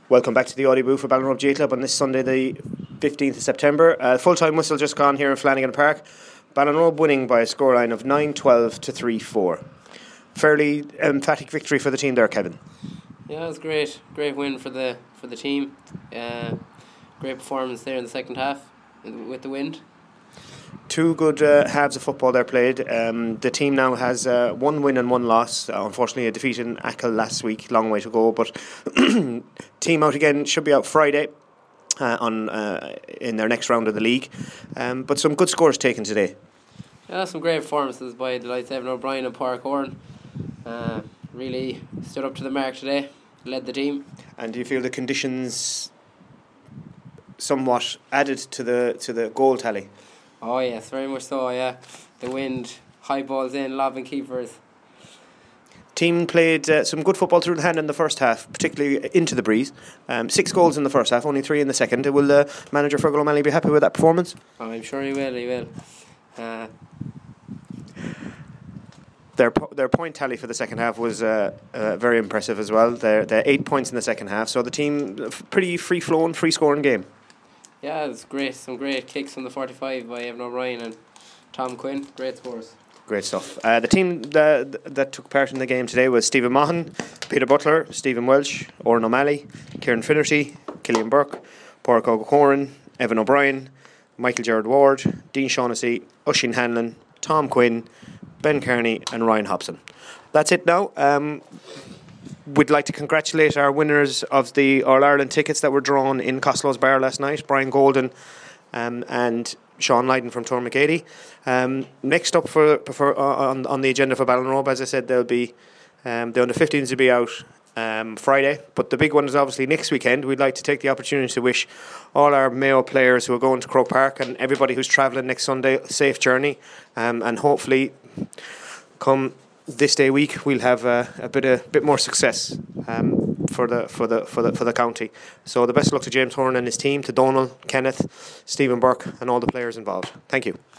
Welcome back to the audio booth for Ballinrobe G Club on this Sunday, the 15th of September. Full-time whistle just gone here in Flanagan Park. Ballinrobe winning by a scoreline of 9-12 to 3-4. Fairly emphatic victory for the team there, Kevin. Yeah, it was great win for the team. Great performance there in the second half with the wind. Two good halves of football there played. The team now has one win and one loss. Unfortunately, a defeat in Achill last week. Long way to go, but team out again, should be out Friday in their next round of the league. But some good scores taken today. Yeah, some great performances by the likes of Evan O'Brien and Pádraig Horan. Really stood up to the mark today, led the team. And do you feel the conditions somewhat added to the goal tally? Oh yes, very much so, yeah. The wind, high balls in, lobbing keepers. Team played some good football through the hand in the first half, particularly into the breeze. 6 goals in the first half, only 3 in the second. Will manager Fergal O'Malley be happy with that performance? Oh, I'm sure he will. Their point tally for the second half was very impressive as well. They're 8 points in the second half, so the team pretty free-flowing, free-scoring game. Yeah, it was great. Some great kicks from the 45 by Evan O'Brien and Tom Quinn. Great scores. Great stuff. The team that took part in the game today was Stephen Maughan, Peter Butler, Stephen Welsh, Oran O'Malley, Kieran Finnerty, Killian Burke, Pádraig Horan, Evan O'Brien, Michael Gerard Ward, Dean Shaughnessy, Oisin Hanlon, Tom Quinn, Ben Kearney and Ryan Hobson. That's it now. We'd like to congratulate our winners of the All-Ireland tickets that were drawn in Costello's Bar last night, Brian Golden and Sean Lydon from Tormacady. Next up on the agenda for Ballinrobe, as I said, they'll be the under-15s will be out Friday, but the big one is obviously next weekend. We'd like to take the opportunity to wish all our Mayo players who are going to Croke Park and everybody who's travelling next Sunday a safe journey, and hopefully come this day week we'll have a bit more success for the county. So the best of luck to James Horan and his team, to Donal, Kenneth, Stephen Burke and all the players involved. Thank you.